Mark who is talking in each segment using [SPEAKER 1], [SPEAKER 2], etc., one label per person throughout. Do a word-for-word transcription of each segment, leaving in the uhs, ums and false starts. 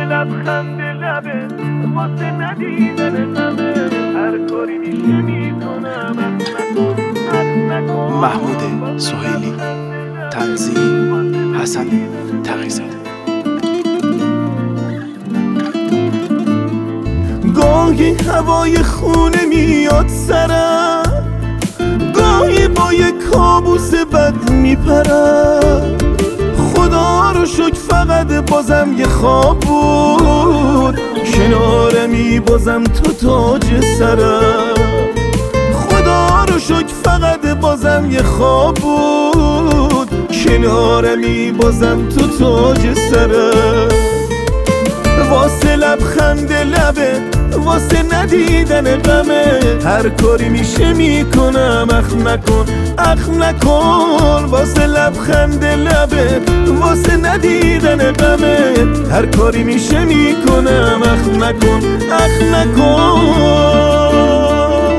[SPEAKER 1] لبخند لبه واسه ندیدن غمه هر کاری میشه میکنم اخ نکن.
[SPEAKER 2] محمود سهیلی، تنظیم حسن تقی‌زاده.
[SPEAKER 1] گاهی هوای خونه میاد سرم، گاهی با یک کابوس بد میپرم. خدا رو شکر فقط بازم یه خواب بود، کنارمی بازم تو تاج سرم. خدا رو شکر فقط بازم یه خواب بود، کنارمی بازم تو تاج سرم. واسه لبخند لبه واسه ندیدن غمه هر کاری میشه میکنم اخ نکن اخ نکن. واسه لبخند لبه واسه ندیدن غمه هر کاری میشه میکنم اخ نکن اخ نکن.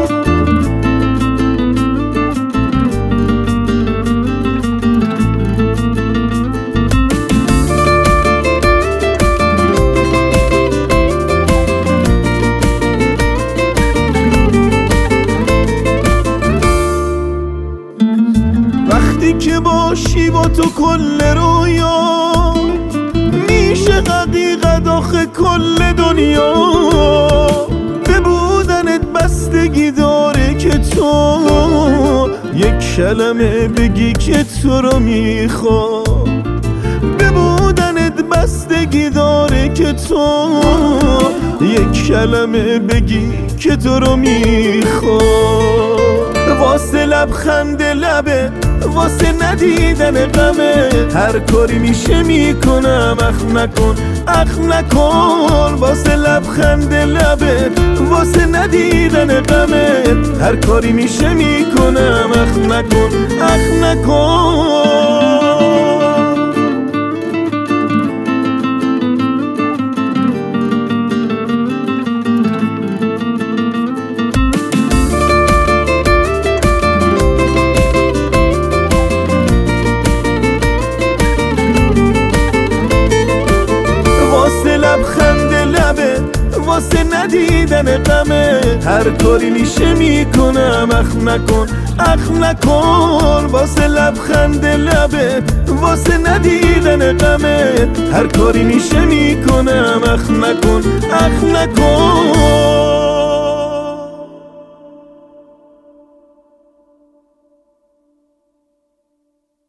[SPEAKER 1] وقتی که باشی با تو کل رویا میشه حقیقت آخه کل دنیا. به بودنت بستگی داره که تو یک کلمه بگی که تو رو میخوام. به بودنت بستگی داره که تو یک کلمه بگی که تو رو میخوام. واسه لبخند لبه واسه ندیدن غمه هر کاری میشه میکنم اخ نکن اخ نکن. واسه لبخند لبه واسه ندیدن غمه هر کاری میشه میکنم اخ نکن اخ نکن. لبخند لبه واسه ندیدن غمه هر کاری میشه میکنم اخ نکن اخ نکن. واسه لبخند لبه واسه ندیدن غمه هر کاری میشه میکنم اخ نکن اخ نکن.